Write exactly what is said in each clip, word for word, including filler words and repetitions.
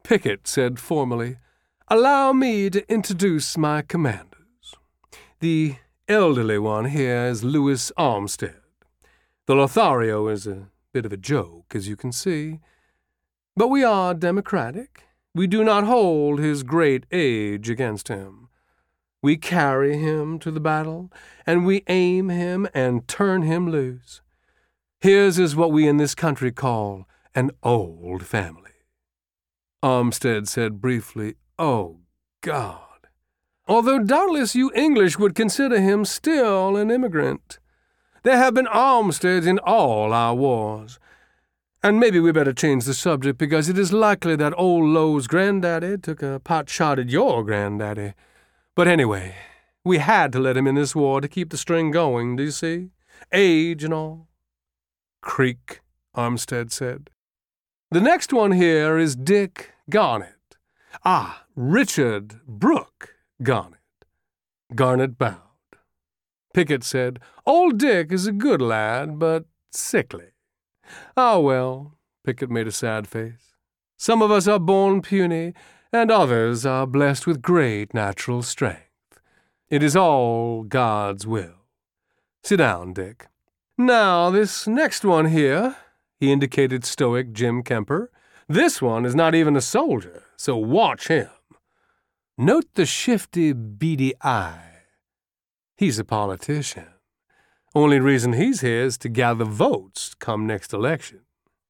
Pickett said formally, "Allow me to introduce my commanders. The elderly one here is Louis Armstead. The Lothario is a bit of a joke, as you can see. But we are democratic. We do not hold his great age against him. We carry him to the battle, and we aim him and turn him loose. His is what we in this country call an old family." Armstead said briefly, "Oh, God," although doubtless you English would consider him still an immigrant. There have been Armsteads in all our wars. And maybe we better change the subject, because it is likely that old Lowe's granddaddy took a pot shot at your granddaddy. But anyway, we had to let him in this war to keep the string going, do you see? Age and all. "Creak," Armstead said. "The next one here is Dick Garnett. Ah, Richard Brooke Garnett." Garnett bowed. Pickett said, "Old Dick is a good lad, but sickly." "Ah, well," Pickett made a sad face. "Some of us are born puny, and others are blessed with great natural strength. It is all God's will. Sit down, Dick. Now, this next one here," he indicated stoic Jim Kemper, "this one is not even a soldier, so watch him. Note the shifty, beady eye. He's a politician. Only reason he's here is to gather votes come next election."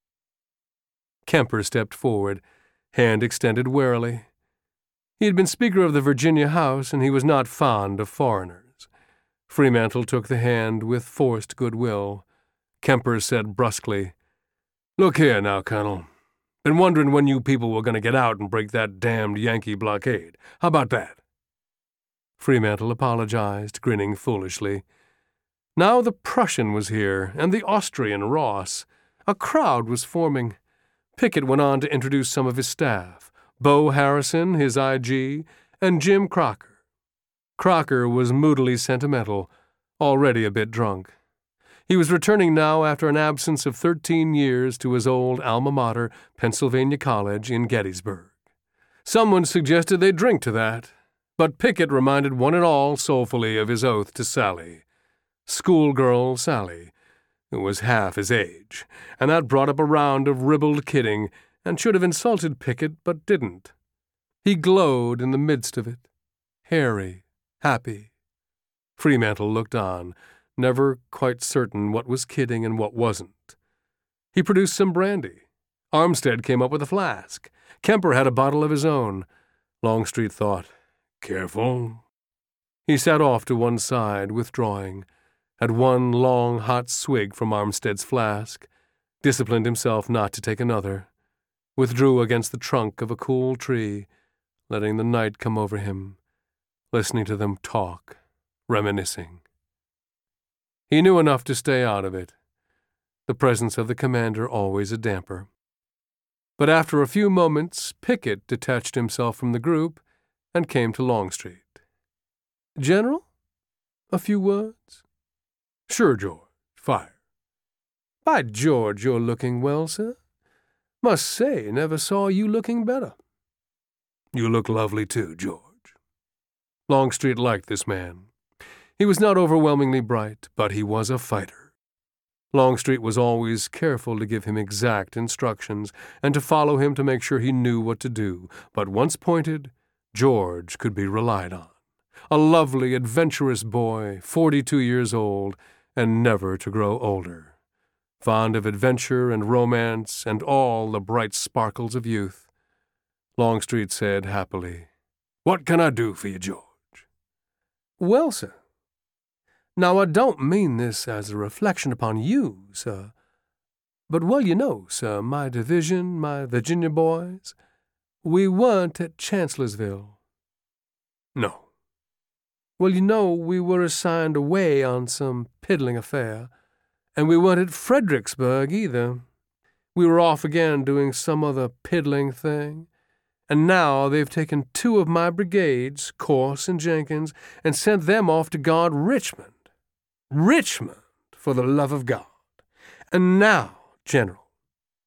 Kemper stepped forward, hand extended warily. He had been Speaker of the Virginia House, and he was not fond of foreigners. Fremantle took the hand with forced goodwill. Kemper said brusquely, "Look here now, Colonel. Been wondering when you people were going to get out and break that damned Yankee blockade. How about that?" Fremantle apologized, grinning foolishly. Now the Prussian was here, and the Austrian Ross. A crowd was forming. Pickett went on to introduce some of his staff, Bo Harrison, his I G, and Jim Crocker. Crocker was moodily sentimental, already a bit drunk. He was returning now after an absence of thirteen years to his old alma mater, Pennsylvania College in Gettysburg. Someone suggested they drink to that, but Pickett reminded one and all soulfully of his oath to Sally. Schoolgirl Sally, who was half his age, and that brought up a round of ribald kidding, and should have insulted Pickett, but didn't. He glowed in the midst of it, hairy, happy. Fremantle looked on, never quite certain what was kidding and what wasn't. He produced some brandy. Armstead came up with a flask. Kemper had a bottle of his own. Longstreet thought, "Careful." He sat off to one side, withdrawing, had one long, hot swig from Armstead's flask, disciplined himself not to take another, withdrew against the trunk of a cool tree, letting the night come over him, listening to them talk, reminiscing. He knew enough to stay out of it, the presence of the commander always a damper. But after a few moments, Pickett detached himself from the group and came to Longstreet. "General, a few words?" "Sure, George. Fire." "By George, you're looking well, sir. Must say, never saw you looking better." "You look lovely, too, George." Longstreet liked this man. He was not overwhelmingly bright, but he was a fighter. Longstreet was always careful to give him exact instructions and to follow him to make sure he knew what to do, but once pointed, George could be relied on. A lovely, adventurous boy, forty-two years old, and never to grow older. Fond of adventure and romance and all the bright sparkles of youth. Longstreet said happily, "What can I do for you, George?" "Well, sir, now I don't mean this as a reflection upon you, sir, but well you know, sir, my division, my Virginia boys, we weren't at Chancellorsville." "No." "Well, you know, we were assigned away on some piddling affair, and we weren't at Fredericksburg either. We were off again doing some other piddling thing, and now they've taken two of my brigades, Corse and Jenkins, and sent them off to guard Richmond. Richmond, for the love of God. And now, General,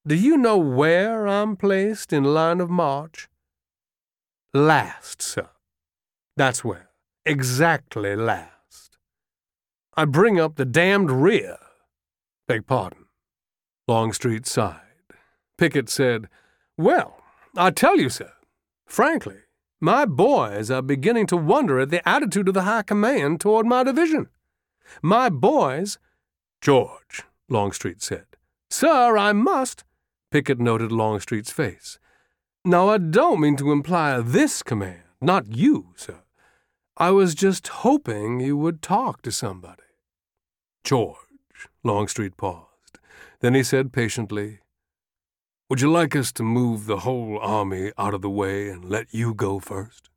Do you know where I'm placed in line of march? Last, sir. That's where. Exactly last. I bring up the damned rear. Beg pardon. Longstreet sighed. Pickett said, Well, I tell you, sir, frankly, my boys are beginning to wonder at the attitude of the high command toward my division. My boys— George, Longstreet said. Sir, I must— Pickett noted Longstreet's face. Now, I don't mean to imply this command, not you, sir. I was just hoping you would talk to somebody. George, Longstreet paused. Then he said patiently, Would you like us to move the whole army out of the way and let you go first?